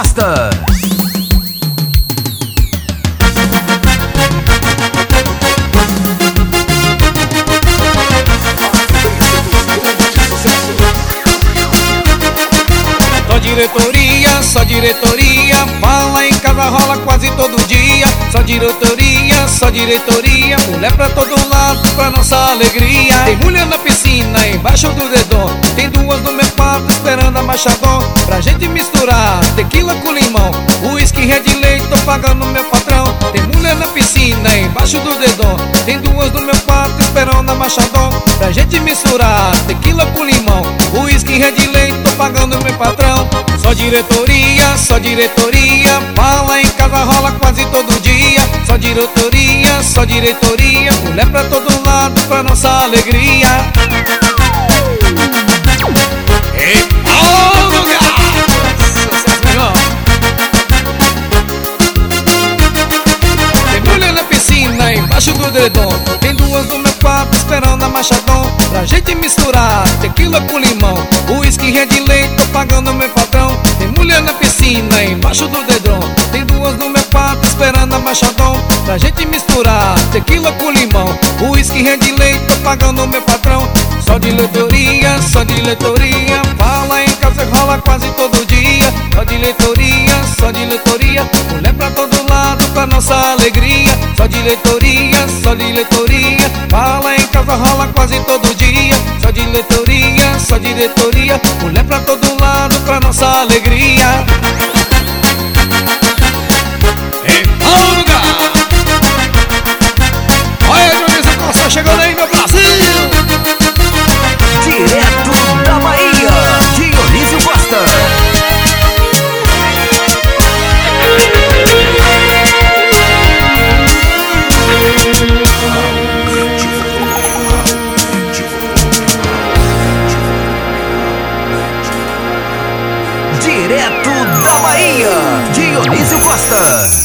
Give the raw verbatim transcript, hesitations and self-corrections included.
Costa. Só diretoria, só diretoria, fala em casa rola quase todo dia. Só diretoria, só diretoria, mulher pra todo lado, pra nossa alegria. Tem mulher na piscina, embaixo do dedão, tem duas no meu quarto esperando a machadão. Pra gente misturar tequila com limão, uísque, red leite, tô pagando meu patrão. Tem mulher na piscina, embaixo do dedão, tem duas no meu quarto esperando a machadão. Pra gente misturar tequila com limão, uísque, red leite, tô pagando meu patrão. Só diretoria, só diretoria, fala em casa rola quase todo dia. Só diretoria, só diretoria, mulher pra todo lado, pra nossa alegria. Ei, Paulo Gato! Sucesso, meu irmão! Tem mulher na piscina, embaixo do dedão, tem duas no meu quarto esperando a machadão. Pra gente misturar tequila com limão, uísque, red leite, tô pagando meu patrão. Tem mulher na piscina, embaixo do dedão, tem duas no meu quarto esperando a machadão. Pra gente misturar tequila com limão, uísque, red leite, tô pagando meu patrão. Só diretoria, só diretoria, fala em casa rola quase todo dia. Só diretoria, só diretoria, mulher pra todo lado, pra nossa alegria. Só diretoria, só diretoria, fala em casa rola quase todo dia. Só diretoria, só diretoria, mulher pra todo lado, pra nossa alegria. Ei, Paulo Gato! Olha, Dionísio Costa chegando aí, meu Brasil! Direto da Bahia, Dionísio Costa. Direto da Bahia, Dionísio Costa.